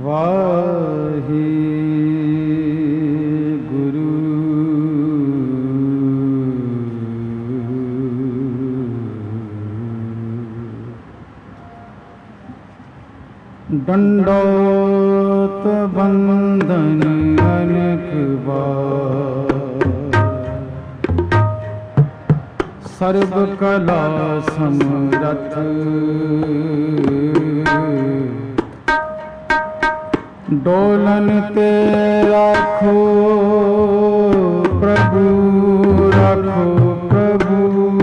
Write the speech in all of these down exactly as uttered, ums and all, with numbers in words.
वाहे गुरु दंडोत बंदन अनेक बार, सर्व कला समरथ डोलन ते राखो प्रभु, राखो प्रभु।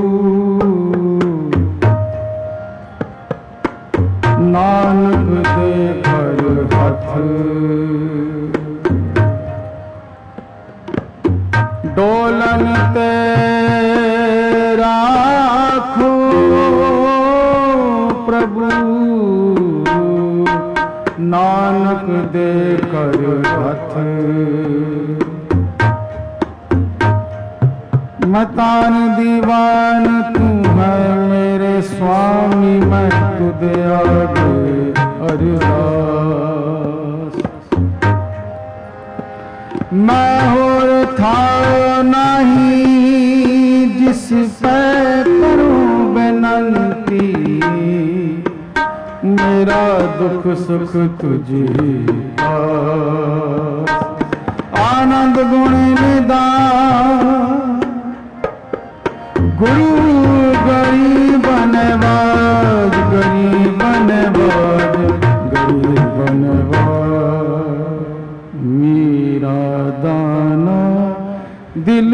नानक दे कर हाथ डोलन ते राखो प्रभु, नानक दे कर हाथ। मतान दीवान तू है मेरे स्वामी, मैं तुझे आगे अरदास। मैं और था नहीं जिस पे करूं बेनंती, मेरा दुख सुख तुझे पास। आनंद गुण निदान गुरु गरीब नवाज, गरीब नवाज, गरीब नवाज। मेरा दाना दिल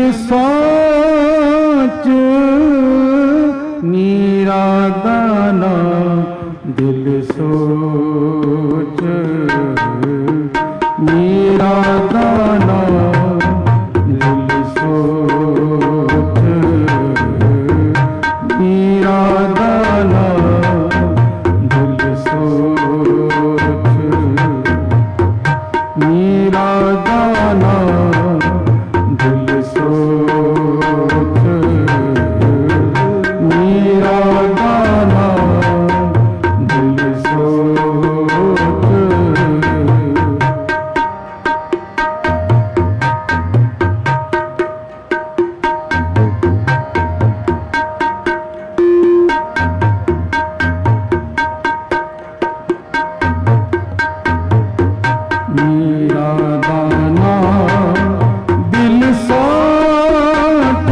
सोच, मेरा दाना दिल सोच, मेरा दाना दिल सोच, मेरा दाना दिल सोच, मेरा दाना दिल सोच, मेरा दाना दिल सोच। मेरा दाना दिल सोच,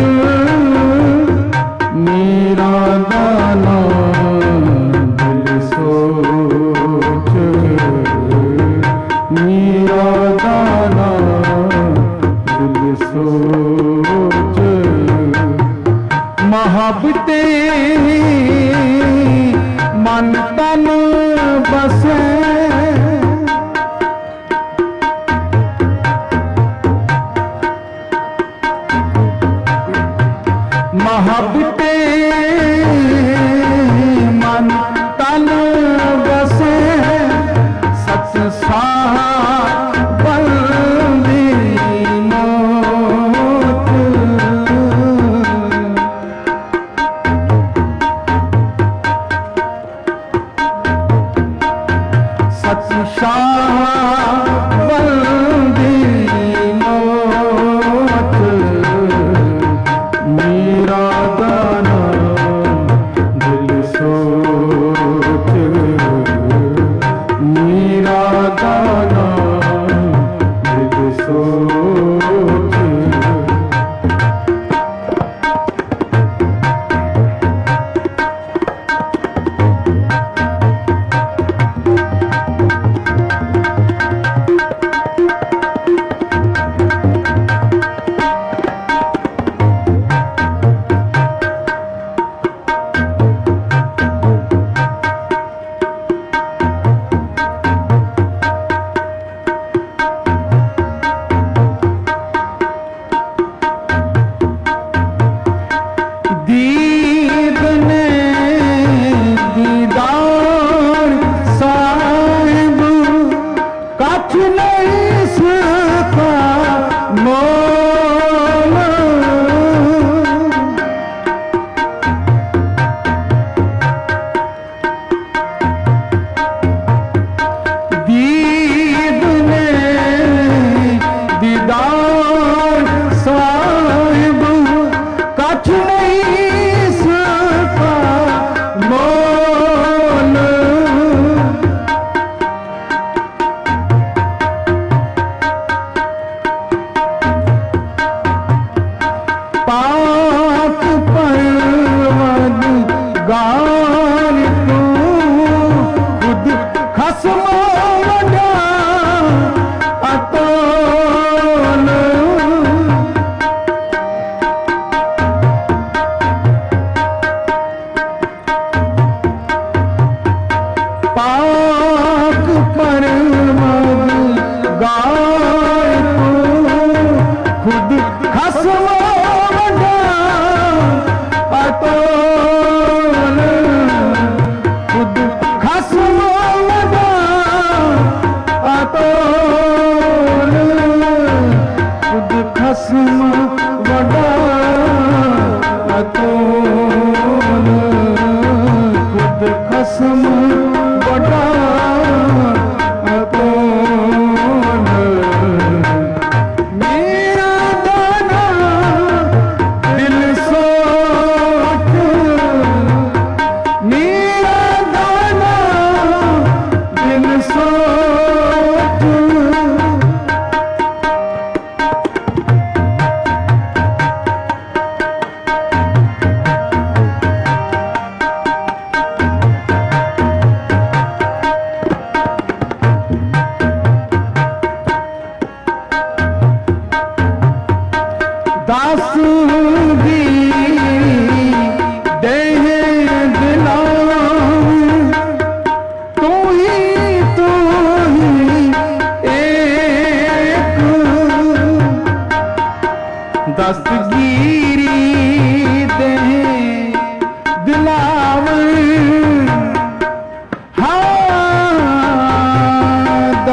मेरा दाना दिल सोच, मेरा दाना दिल सोच। मोहब्बते मन तन बसे, मोहब्बते मन तन बसे, सच साबंदी मोत। सच साबंदी मोत। मेरा दाना दिल सोच, मेरा दाना दिल सोच।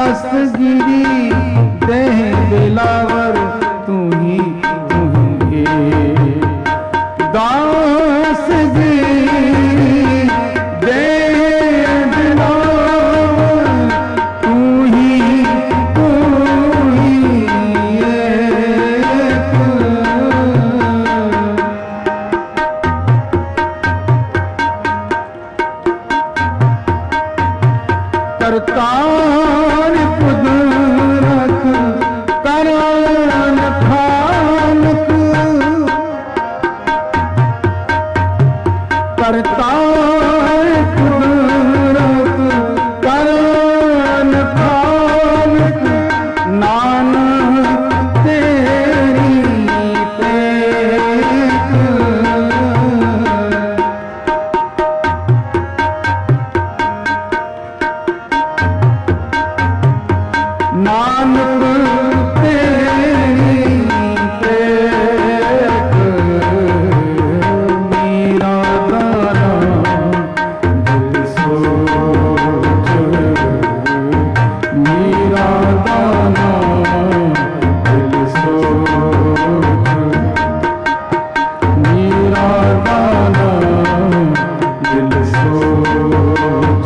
दस्तगिरी दे दिलावर तू ही तू ही दस्तगिरी दे दिलावर तू ही तू ही करतार कुदरत करान खानक करतार कुदरत करान खानक नानक तेरी पेट नानक तेरी पेट मेरा दाना दिल सोच मेरा दाना दिल सोच मेरा दाना दिल सोच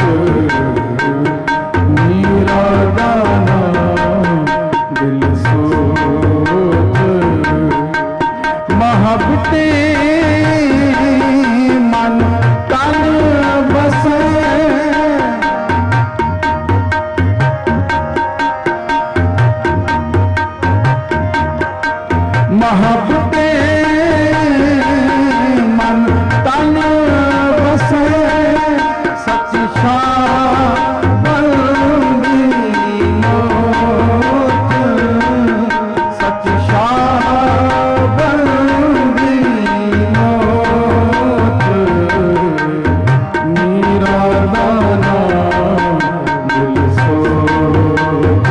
मेरा दाना दिल सोच मोहब्बते मन तन बसे मोहब्बते मन तन बसे सच शाह बंदी मौत सच शाह बंदी मौत मेरा दाना दिल सोच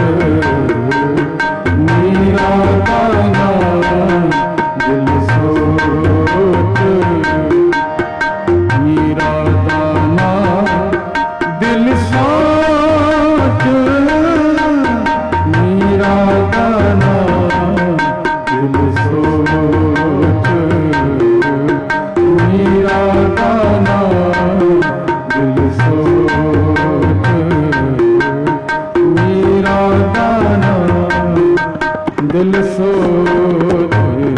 मेरा दाना दिल सोच मेरा दाना दिल सोच मेरा दाना दिल सोच मेरा दाना दिल सोच मेरा दाना दिल सोच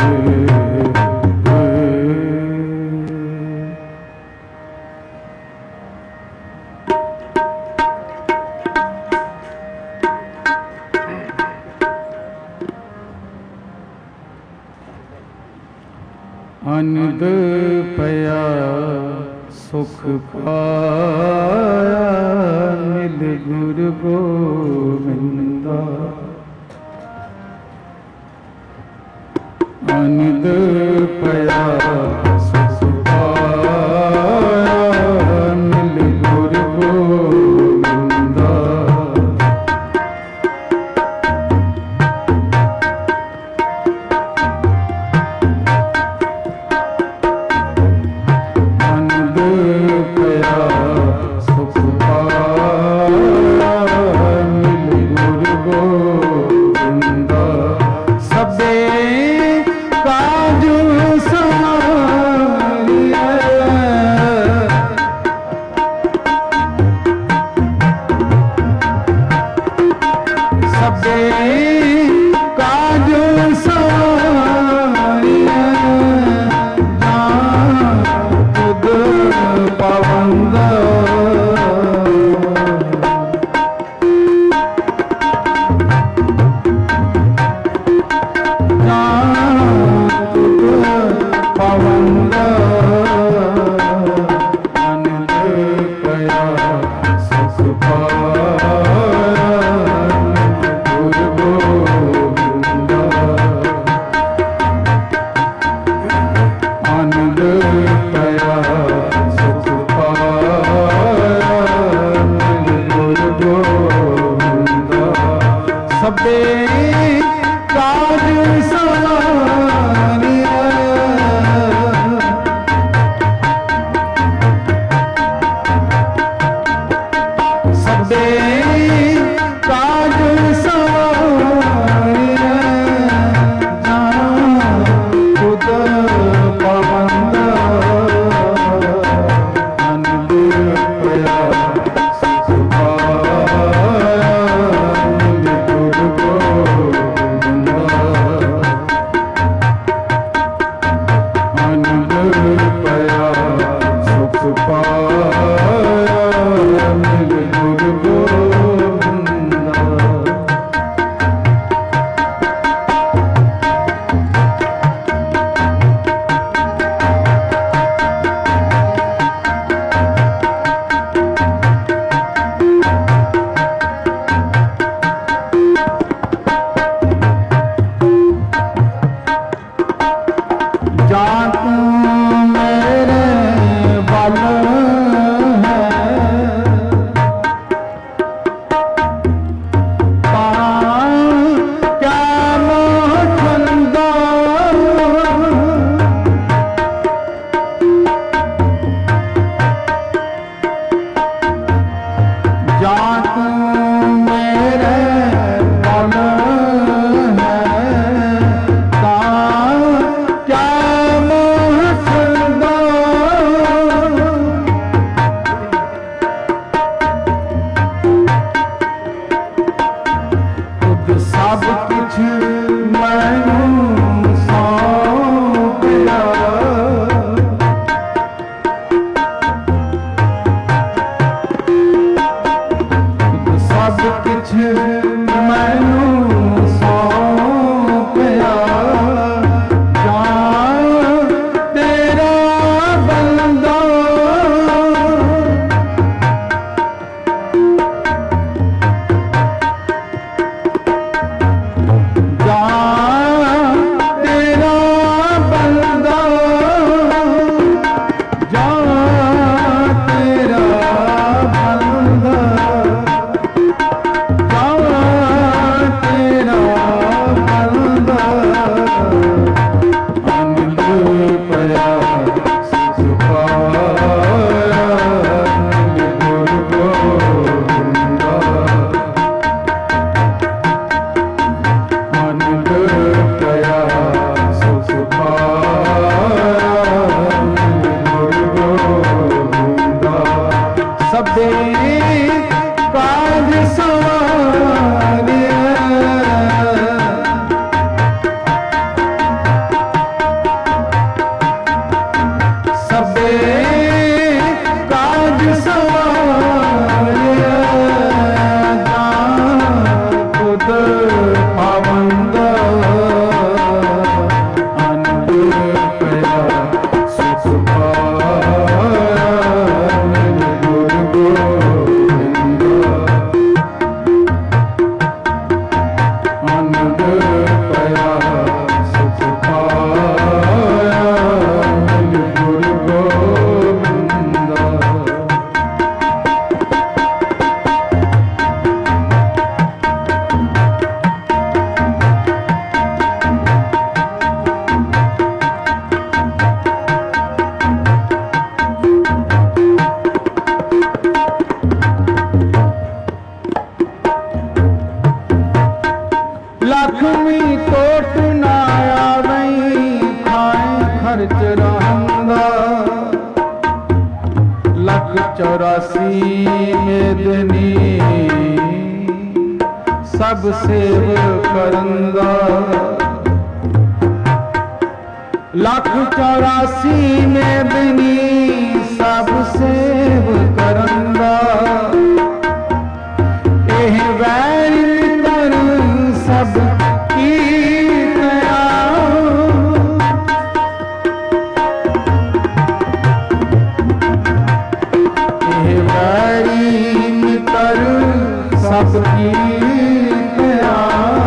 अनंद पया सुख पाया मिल गुरु गोविंदा अनंद पया सुख पाया मिल गुरु गोविंदा काज लक्ष्मी कोट ना आवई खाए खर्च रहंदा लख चौरासी मेदनी सब सेव करंदा लख चौरासी मेदनी सब सेव करंदा एह वैर मित्र सब की दया एह वैरी मित्र सब की दया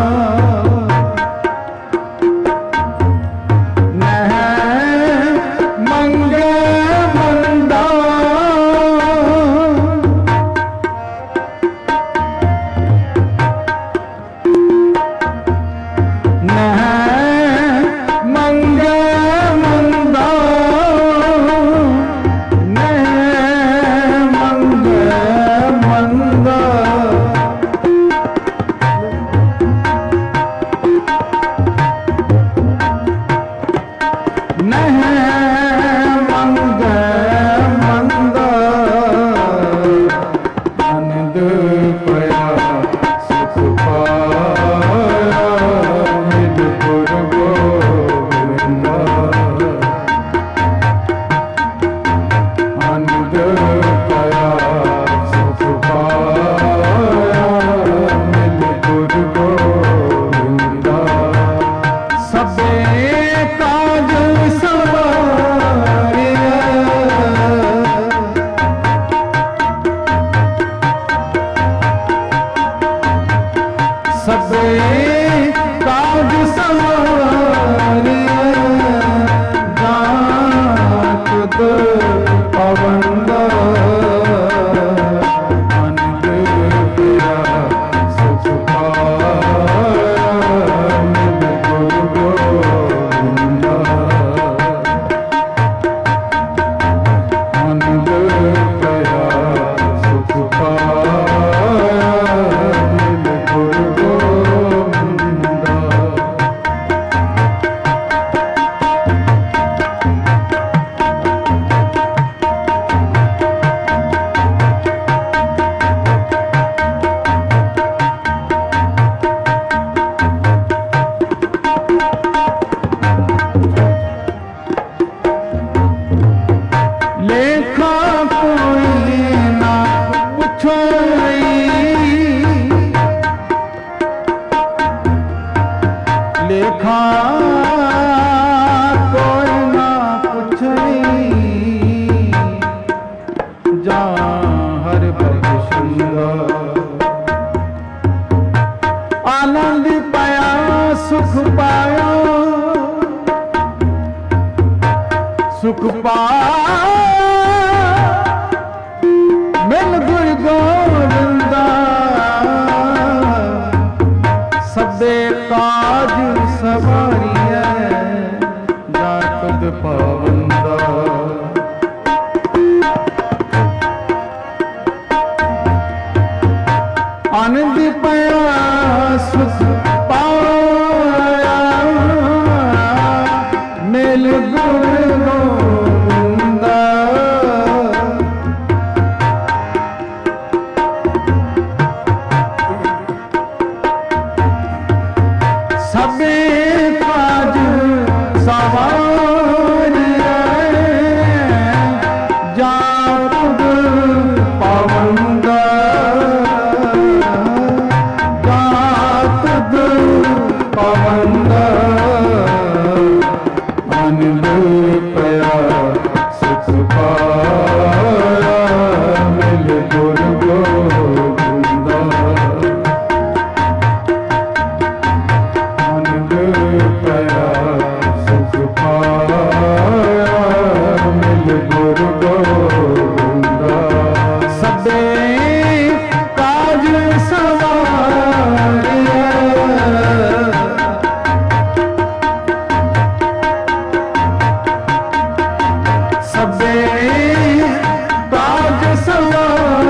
सुख पाया मिल गुर गोविंदा सबे काज सवारिया जा तुद पावंदा आनंद पाया सुख पाया मिल गुर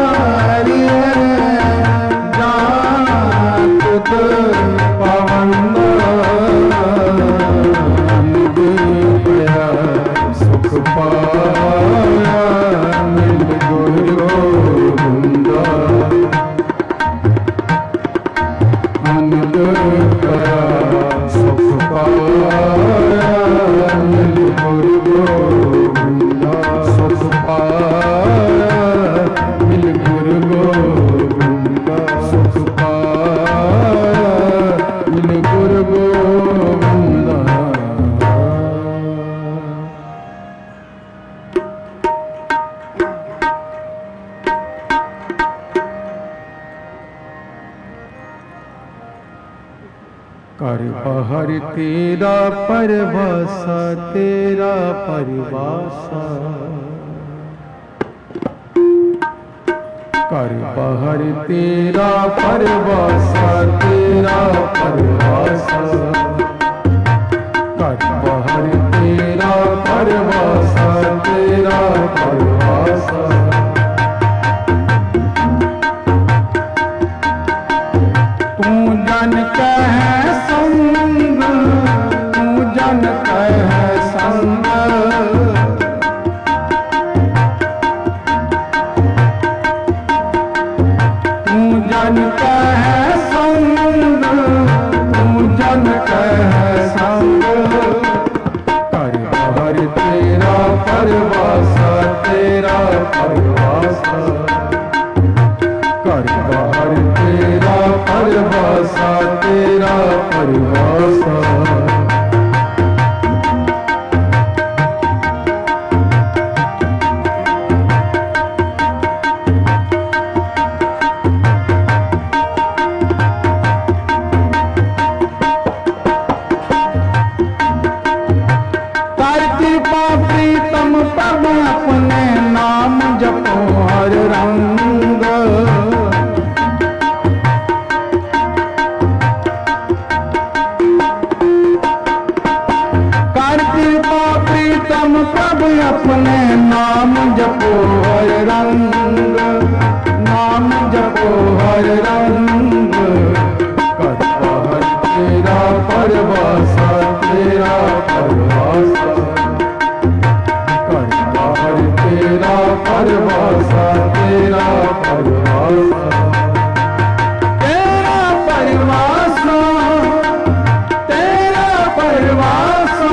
पवन करा सुख पाया मिल गुरु गोविंदा सुख पाया मिल गुरु गोविंदा सुख पाया मिल गुरु गोविंदा। कर बाहर तेरा परवासा तेरा परवासा कर बाहर तेरा परवासा तेरा परवासा कर बाहर तेरा परवासा तेरा परवासा। तू जन कह संग तू जन कह संग तू जन कह संग तू जन कह संग कर बाहर तेरा परवासा तेरा परवासा कर बाहर तेरा परवासा तेरा परवासा। कर कृपा प्रीतम पद अपने नाम जपो हर रंग कर कृपा प्रीतम पद अपने नाम जपो हर रंग नाम जपो हर रंग। कर बाहर तेरा परवासा तेरा परवासा कर बाहर तेरा परवासा तेरा परवासा तेरा परवासा तेरा परवासा।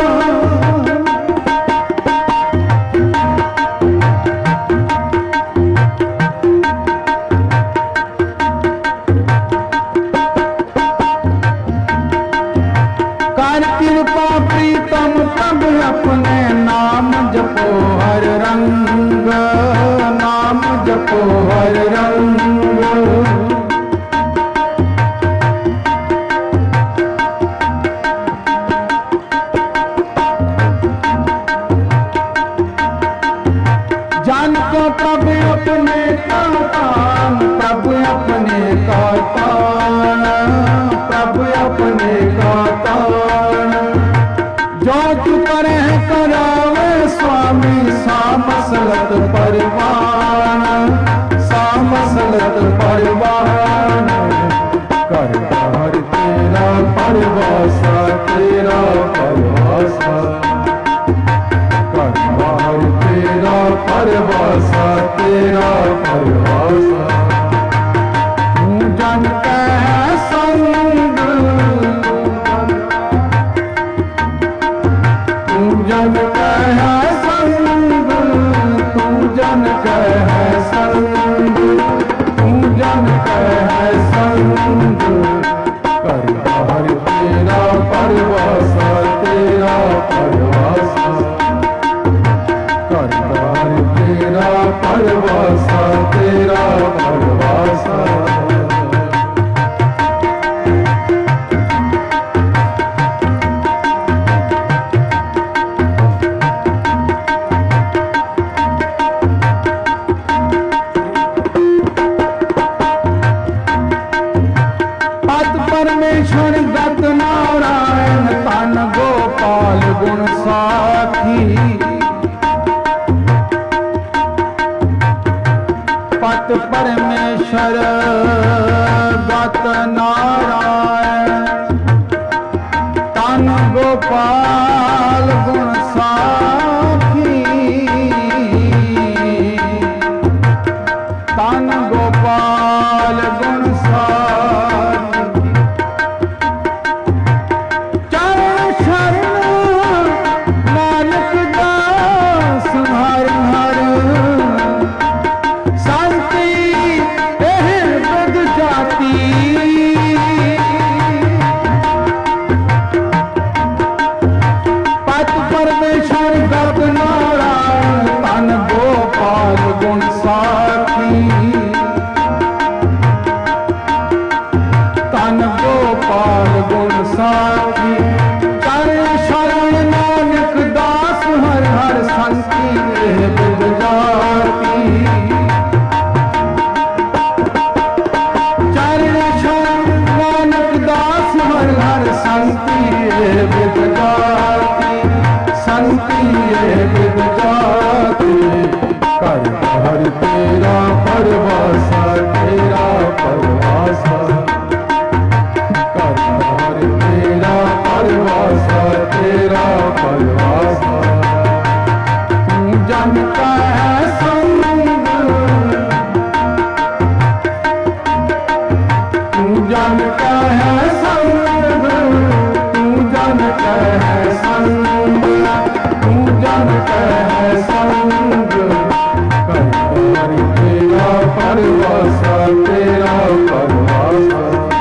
कर कृपा प्रीतम तब अपने नाम जपो हर रंग नाम जपो हर रंग। जान को तब अपने का तान तब अपने का तान तब अपने का तान। जो तू करे करावे स्वामी सामसलत परवान सामसलत परवान। कर बाहर तेरा परवासा तेरा परवासा कर बाहर तेरा परवासा तेरा परवासा। तू जन कह संग तू जन कह संग तू जन कह संग तू जन कह संग। कर बाहर तेरा परवासा तेरा परवासा कर बाहर तेरा परवासा तेरा परवासा। पद परमेश्वर गत नारायण तन गोपाल गुण साखी। पद परमेश्वर गत नारायण तन गोपाल गुण साखी। तन गोपाल गुण साखी गोपाल गुण साथी। चरण शरण नानक दास हर हर संकी विद जाती। चरण शरण नानक दास हर हर संकी विद जाती। संकी विद जाती। कर हर तेरा परवासा तेरा परवासा। कर हर तेरा परवासा तेरा परवासा। तू जानता है संग तू जानता है संग। तू जानता है संग। तू जानता है संग। तेरा परवासा तेरा परवासा।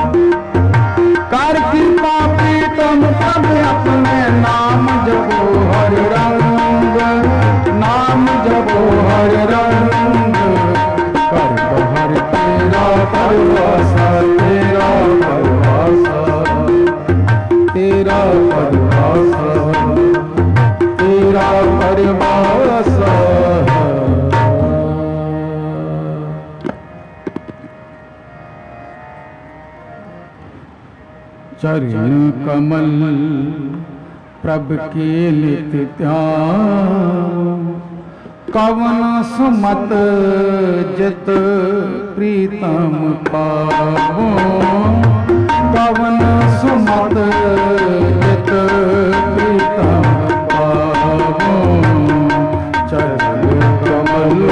कर कृपा प्रीतम तब अपने नाम जपो हर रंग। नाम जपो हर रंग। कर हर तेरा परवासा तेरा परवासा। तेरा परवासा तेरा परवासा। चरण कमल प्रभ के नित ध्यान। कवन सुमत जित प्रीतम पावो। कवन सुमत जित प्रीतम पावो। चरण कमल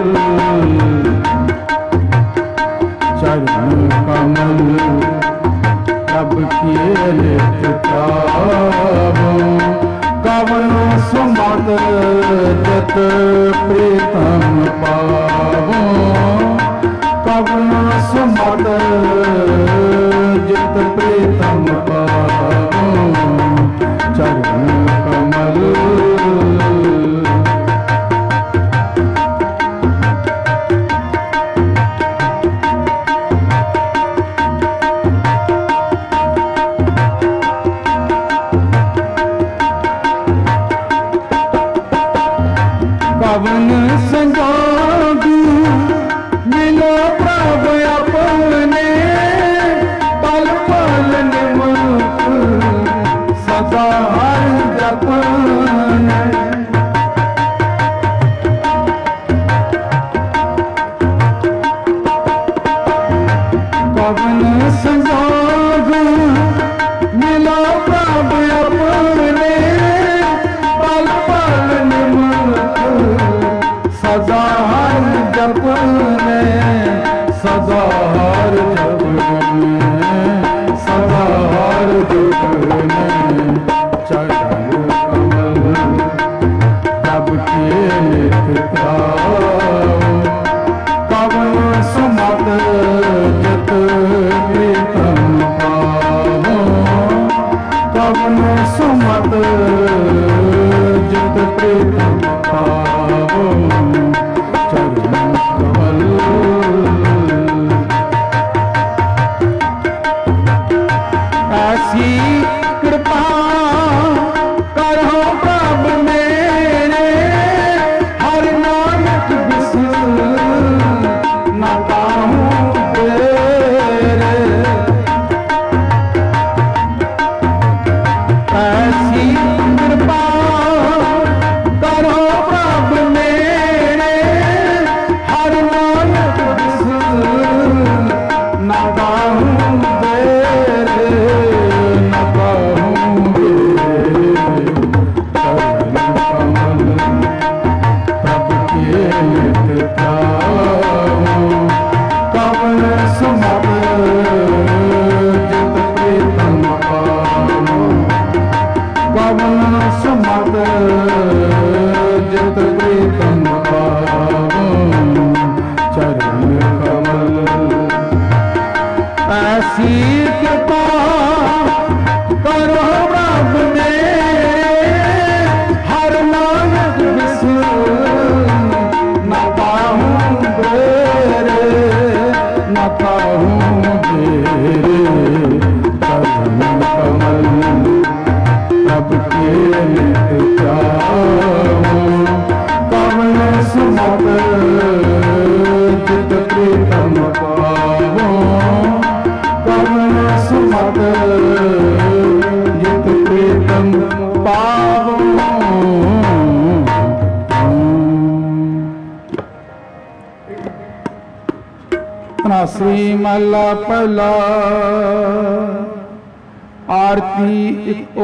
चरण कमल प्रभ के नित ध्यान। कवन सुमत जित प्रीतम पावो। कवन सुमत जित प्रीतम पावो। चरण कमल पवन संजोग मिलो प्रभु अपने। पल पल निमक सदा हर जपने। पवन संजोग मिलो प्रभु अपने। पल पल निमक सदा हर जपने। सदा हर जपने। सदा हर जपने। चरण कमल प्रभ के नित ध्यान। कवन सुमत जित प्रीतम पावो। कवन सुमत जित प्रीतम पावो। चरण कमल ऐसी कृपा करो प्रभु मेरे। हर नानक बिसर न पाऊं तेरे। ऐसी कृपा करो प्रभु मेरे। हर नानक बिसर न पाऊं तेरे। न पाऊं तेरे। चरण कमल प्रभु के नित ध्यान। कवन सुमत जित प्रीतम पावो। कवन सुमत जित प्रीतम पावो। चरण कमल ऐसी कृपा करो प्रभु मेरे। हर नानक बिसर न पाऊं तेरे। न पाऊं तेरे। जित प्रीतम पावो। तनासरी महला पहला। आरती एक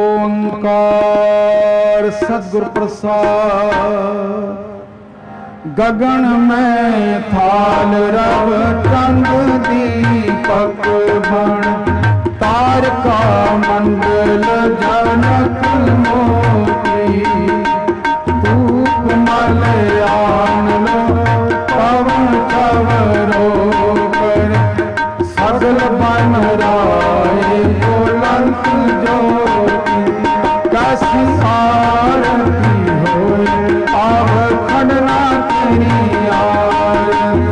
ओंकार सतगुर प्रसाद। गगन में थाल रव चंद दीपक बन। तारका मंडल जनक मोती। धूप मलयान लो पवन चवरो कर। सगल बन राय बुलंद ज्योति। कैसी आरती होए आव खंडना तेरी आय।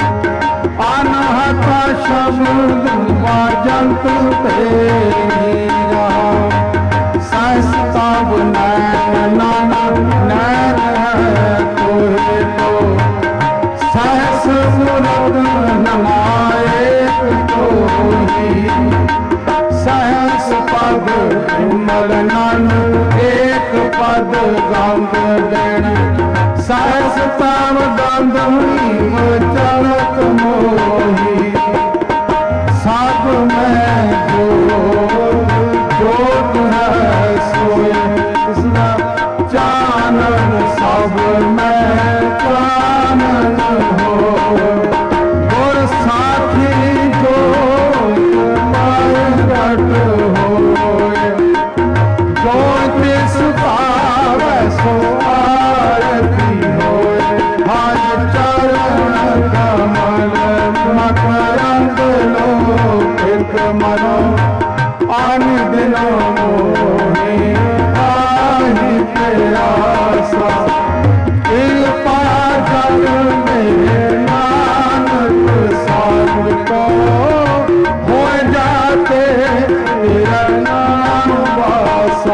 अनहत शब्द वाजंत तेरी राम। सहसता नैन नानक नैन है तोहे तो। सहस मूरत नमायक तोही। सहस पद विमल नन एक पद गंग देन। सहस तव गंध चलत मोही। सब में जोत जोत है सोए। कृष्ण चानन सब में चानन हो। गुर साथी जोत माय घट होए। जो तिस पावै सो आरती होए। हर चरण कमल मकरंद लोकित मनो। आन दिनो मोहि आहि प्यासा। कृपा जल में नानक साध को। हो जाते तेरा नाम वासा।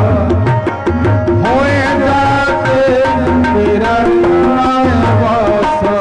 हो जाते तेरा नाम वासा।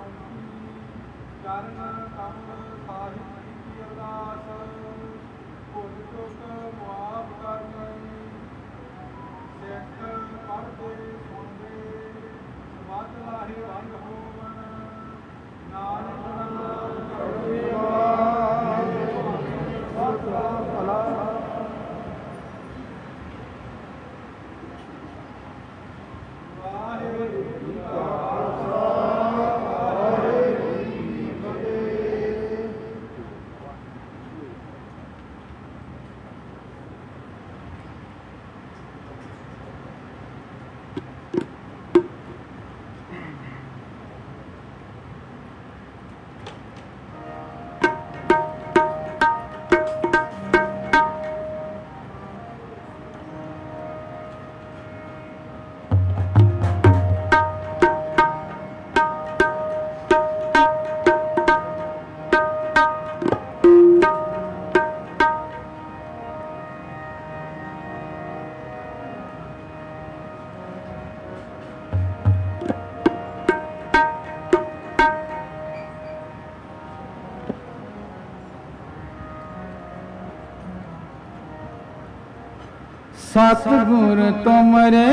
सतगुर तुमरे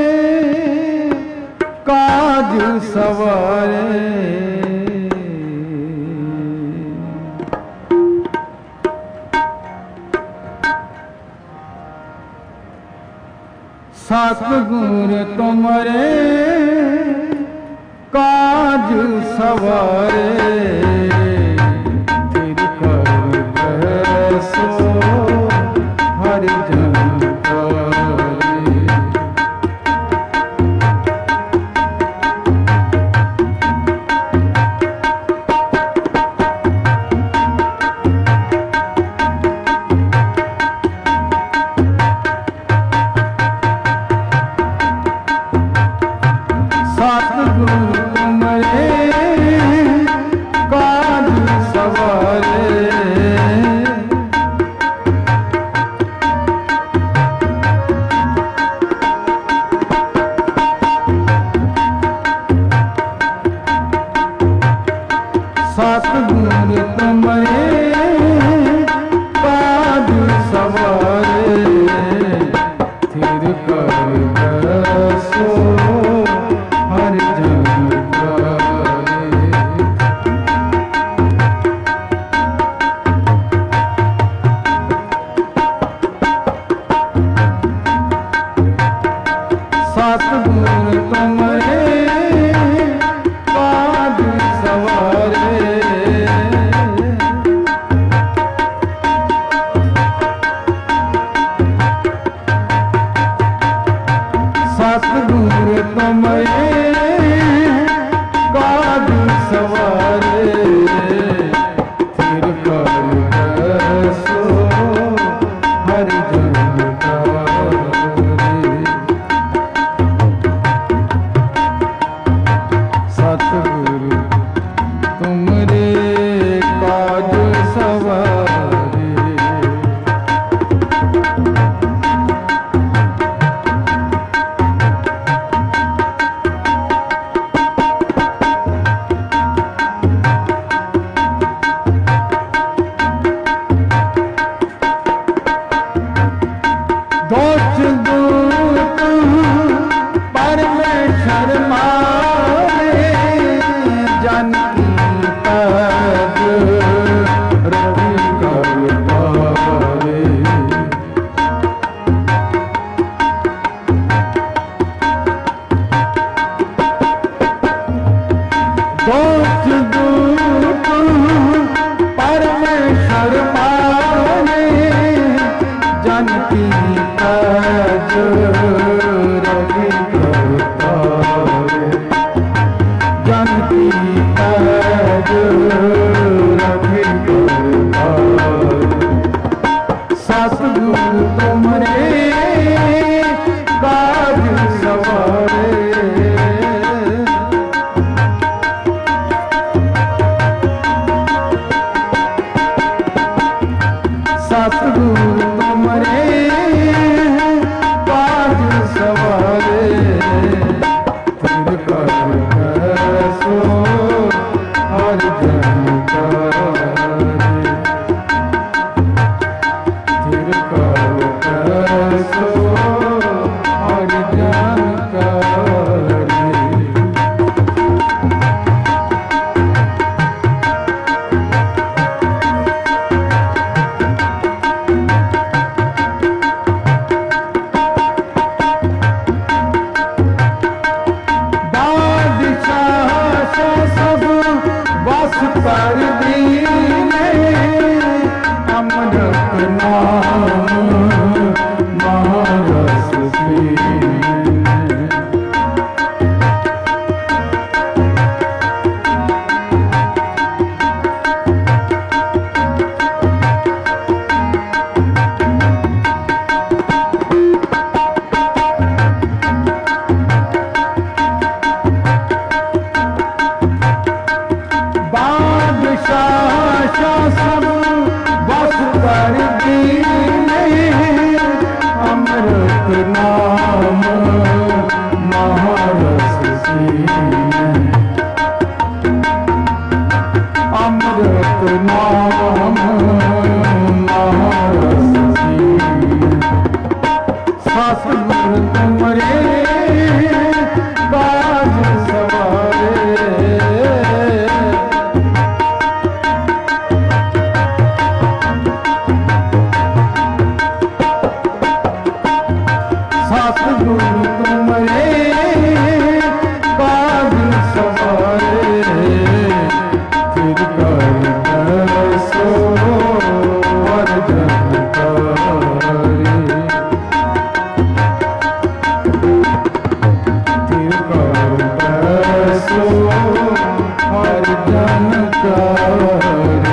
काज सवारे, सतगुर तुमरे काज सवारे, तेरी कर सो हर जन बस कर दीने अमृत नाम महारस पीने। सब बस कर दीने अमृत नाम महारस पीने। अमृत नाम महारस पीने। सतगुरु तुमरे काज सवारे। सतगुरु तुमरे काज सवारे। फिर कर दसो अर्जन करे। फिर कर दसो अर्जन करे।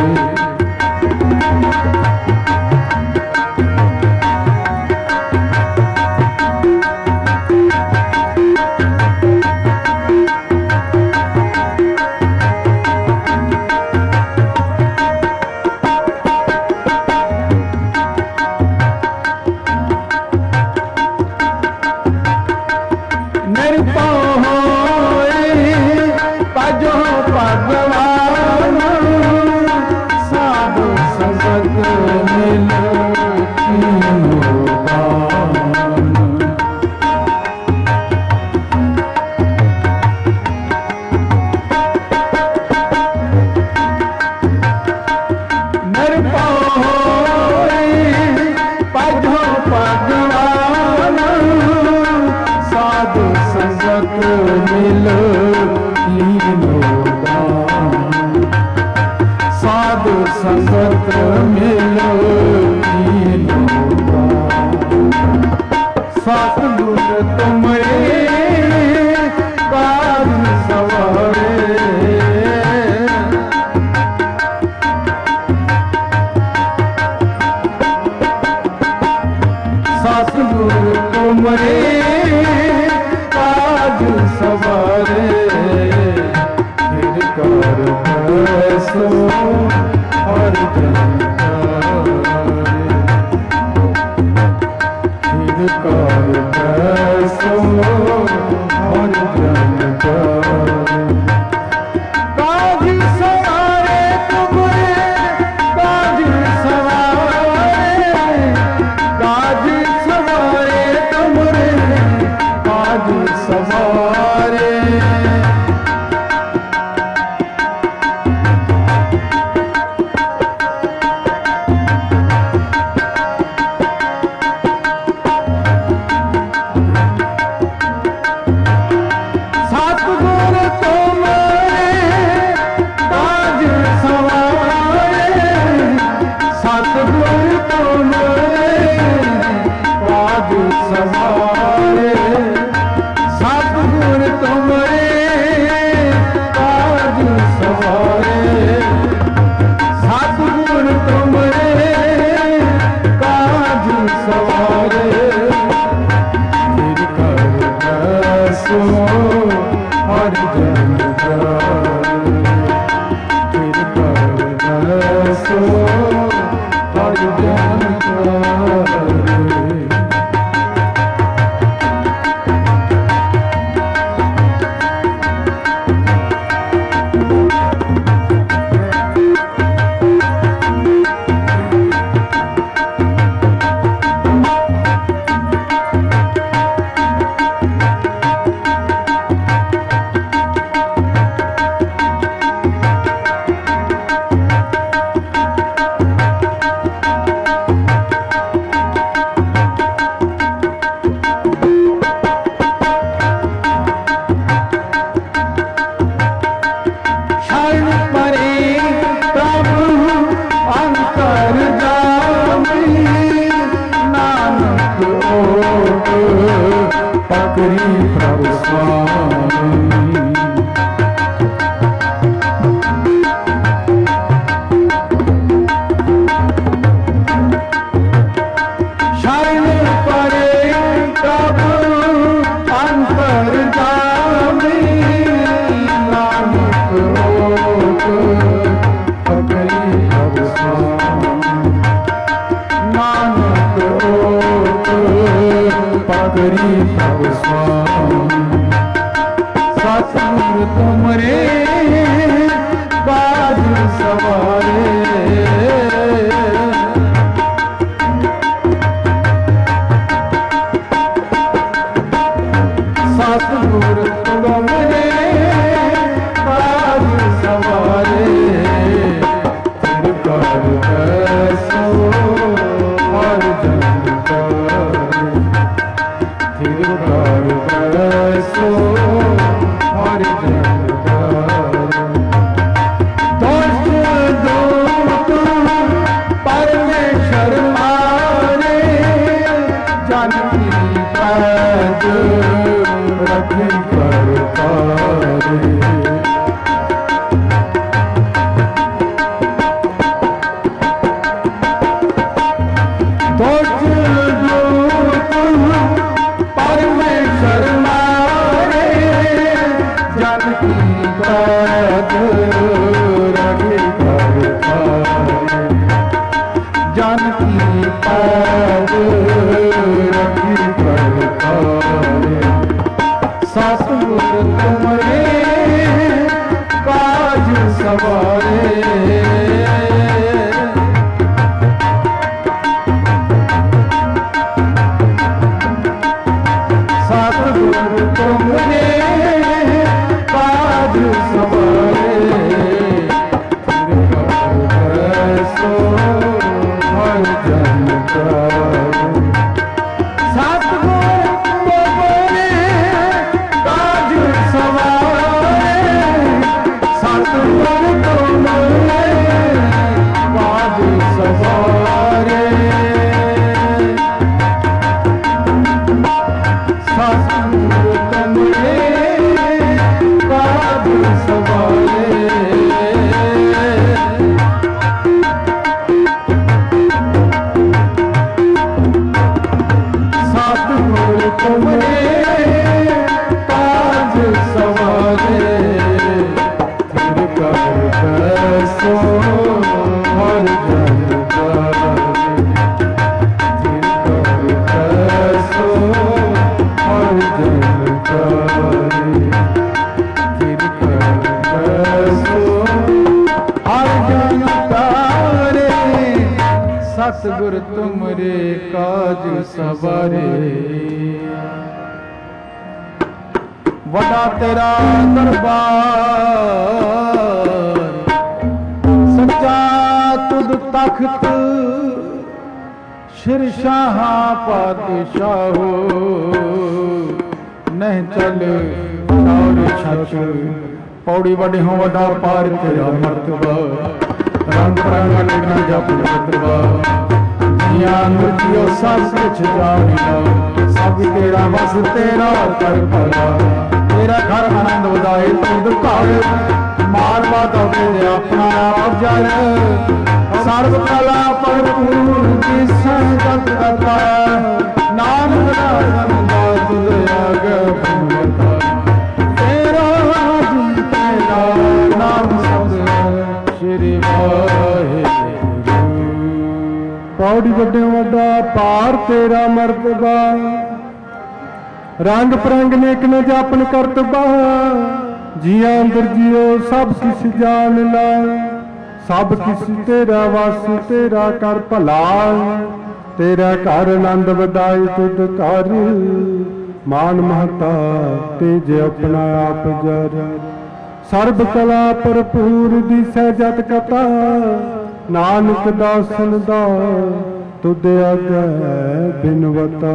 भजो भगवान साधु संगत मिल तीनों दान। निर्भय भजो भगवान साधु संगत मिल तीनों दान। साधु संगत मिलो तीनों दान। सतगुरु तुमरे काज सवारे। सतगुरु तुमरे काज सवारे। फिर कर दसो अर्जन करे। फिर कर दसो अर्जन करे। काज सवारे तुमरे काज सवारे। काज सवारे तुमरे काज सवारे। सतगुरु तुमरे काज सवारे। सतगुरु तुमरे काज सवारे। सतगुरु तुमरे काज सवारे। सतगुरु तुमरे काज सवारे। फिर कर दसो अर्जन करे। फिर कर दसो अर्जन करे। पकड़ी प्रभु स्वामी। शरण परे कब अंतर जामी, नानक ओट पकड़ी प्रभु स्वामी। नानक ओट पकड़ी प्रभु स्वामी। सतगुर तुमरे बाज सवारे, सतगुर तुमरे बाज सवारे। फिर कर कैसो हर जन करे, फिर कर कैसो हर जन करे। दोष दूत परमेश्वर मारे, जन की पैज रखी कर तारे। दोष दूत परमेश्वर मारे, जन की पैज रखी कर तारे। जन की पैज रखी कर तारे। सतगुर तुमरे काज सवारे, सतगुर तुमरे काज सवारे। फिर कर कैसो हर जन करे। सतगुर तुमरे काज सवारे, सतगुर तुमरे काज सवारे। सतगुर तुमरे काज सवारे। सतगुर तुमरे काज सवारे। फिर कर कैसो हर जन करे, फिर कर कैसो हर जन करे। फिर कर कैसो हर जन करे। सतगुर तुमरे काज सवारे। वडा तेरा दरबार, सच्चा तुद तख्त, शिरशाह पातशाहो। नहीं चल और छत, पौड़ी वडे हो वडा पार तेरा मर्तबा। रंग रंग न जप मर्तबा, ज्ञान दियो सब कुछ जानिया। सब तेरा बस तेरा कर भला, तेरा घर आनंद उदाए तुद घर। मारवा तो तेरे अपना आप जर, सर्व कला भरपूर की संगत करता। नानक दासन तुद आगे भगवता, तेरा जिन तेरा नाम शब्द श्री वाहिगुरू। पौड़ी वड्डे वड्डा पार तेरा मर्तबा, रंग परंग नेक न जापन करतबा। जिया अंदर जियो सब किस जान ला, सब किस तेरा वास तेरा कर भला। तेरा घर आनंद वधाई तुद कर, मान महता तेज अपना आप जर। सर्ब कला भरपूर दी सहजत कथा, नानक दासन दा तुद आगे बिनवता।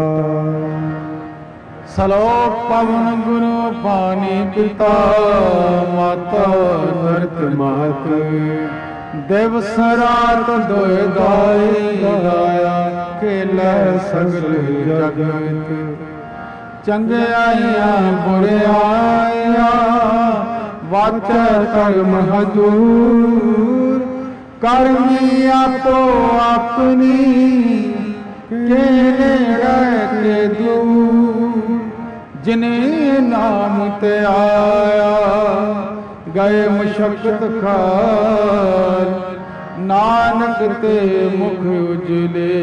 सलोक पवन गुरु पानी पिता, माता नरत महत। दिवस रात दोए दाई दाया, केले सगल जगत। ਚੰਗਿਆਈਆਂ ਬੁਰਿਆਈਆਂ ਵਾਚੈ ਕਰਮ ਹਜੂਰ। ਕਰਮੀ ਆਪੋ ਆਪਣੀ ਕੇ ਨੇੜੇ ਕੇ ਦੂਰ। ਜਿਨੇ ਨਾਮ ਤੇ ਆਇਆ ਗਏ ਮਸ਼ਕਤ ਖਾਰ। ਨਾਨਕ ਤੇ ਮੁਖ ਉਜਲੇ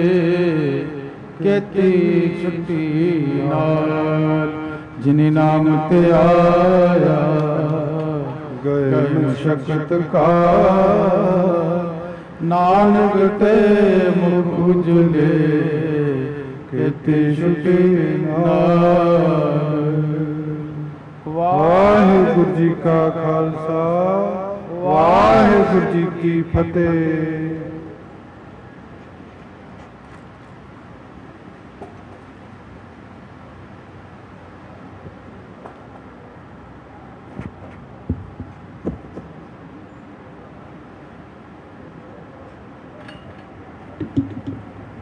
ਕੀਤੀ ਛੁੱਟੀ ਨਾਲ। ਜਿਨੇ ਨਾਮ ਤੇ ਆਇਆ ਗਏ ਮਸ਼ਕਤ ਖਾਰ। ਨਾਨਕ ਤੇ ਮੁਖ ਉਜਲੇ ਕੀਤੀ ਛੁੱਟੀ ਨਾਲ। ਵਾਹਿਗੁਰੂ ਜੀ ਕਾ ਖਾਲਸਾ ਵਾਹਿਗੁਰੂ ਜੀ ਕੀ ਫਤਿਹ।